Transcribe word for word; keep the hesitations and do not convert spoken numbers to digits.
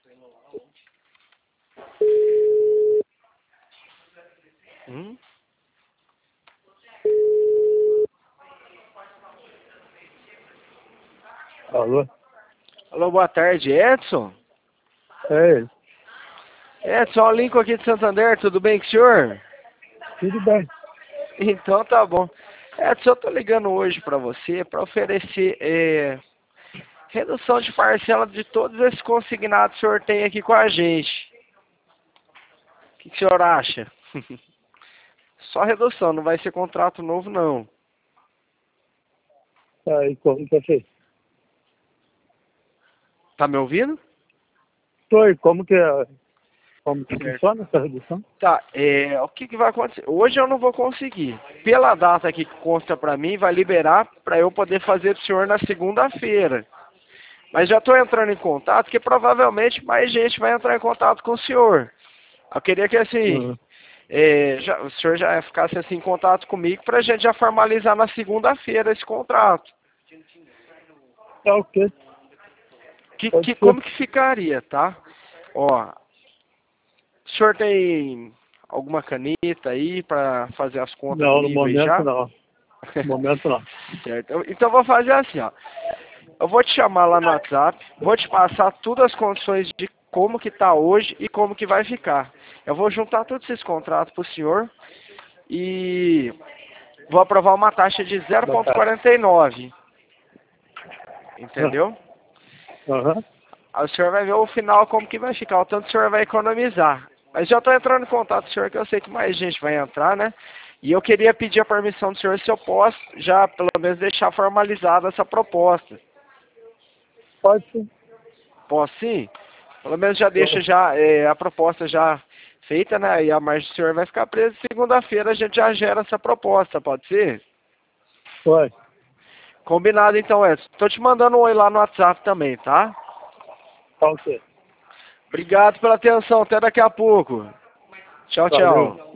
Hum? Alô? Alô, boa tarde, Edson? É ele. Edson, o Lincoln aqui de Santander, tudo bem com o senhor? Tudo bem. Então tá bom. Edson, eu tô ligando hoje pra você para oferecer é, redução de parcela de todos esses consignados que o senhor tem aqui com a gente. O que, que o senhor acha? Só redução, não vai ser contrato novo não. Tá, e como que é feito? Tá me ouvindo? Tô, e como que é? Como que Certo. funciona essa redução? Tá, é, o que, que vai acontecer? Hoje eu não vou conseguir. Pela data aqui que consta pra mim, vai liberar pra eu poder fazer pro senhor na segunda-feira. Mas já estou entrando em contato, que provavelmente mais gente vai entrar em contato com o senhor. Eu queria que assim, Uhum. é, já, o senhor já ficasse assim em contato comigo para a gente já formalizar na segunda-feira esse contrato. Tá ok. Que, Pode que, ser. como que ficaria, tá? Ó, o senhor tem alguma caneta aí para fazer as contas Não, no comigo aí momento já? não. No momento não. Certo. Eu- Então eu vou fazer assim, ó. Eu vou te chamar lá no WhatsApp, vou te passar todas as condições de como que tá hoje e como que vai ficar. Eu vou juntar todos esses contratos pro senhor e vou aprovar uma taxa de zero Boa vírgula tarde. quarenta e nove. Entendeu? Aham. Aí o senhor vai ver o final como que vai ficar, o tanto o senhor vai economizar. Mas já estou entrando em contato com o senhor, que eu sei que mais gente vai entrar, né? E eu queria pedir a permissão do senhor se eu posso já pelo menos deixar formalizada essa proposta. Pode sim. Posso sim? Pelo menos já deixa Pode. já é, a proposta já feita, né? E a margem do senhor vai ficar presa. Segunda-feira a gente já gera essa proposta, pode ser? Pode. Combinado então, Edson. Tô te mandando um oi lá no WhatsApp também, tá? Tá ok. Obrigado pela atenção. Até daqui a pouco. Tchau, Valeu. tchau.